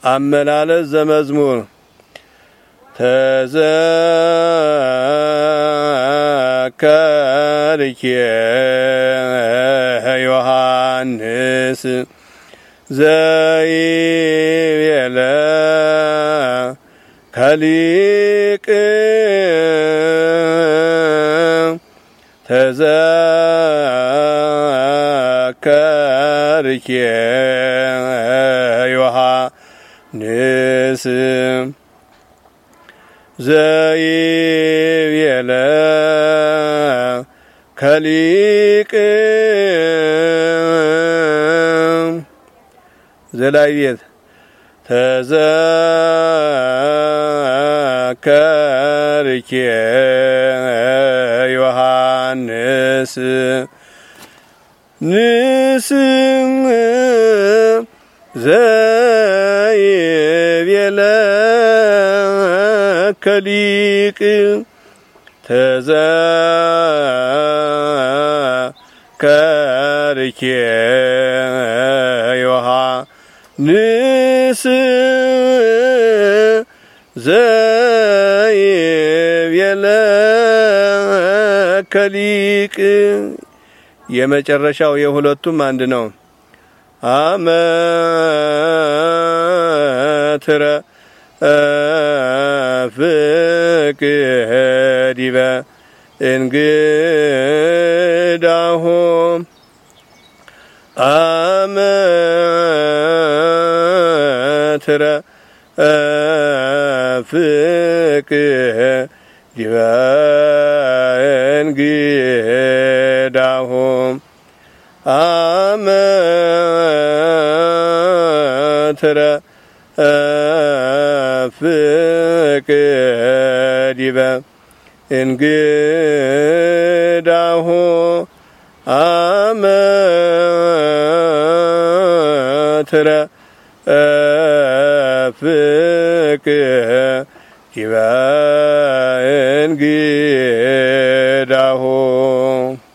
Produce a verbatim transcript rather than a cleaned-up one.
አመላለስ ዘመዝሙር ተዘከርኪ ዮሐንስ ዘይቤለ ከሊቅ ተዘከርኪ ዮሐንስ ዘይቤለ ከሊቅ ዘላይ ቤት ተዘከርኪ ዮሐንስ ንስም ዘይቤለ ከሊቅ ተዘከርኪ ዮሐንስ ዘይቤለ ከሊቅ የመጨረሻው የሁለቱም አንድ ነው። አመትረ ፍቅዲበ እንግዳሁ አመትረ ፍቅዲበ እንግዳሁ አመትረ ፍቅዲበ እንግዳሁ አመትረ ፍቅዲበ እንግዳሁ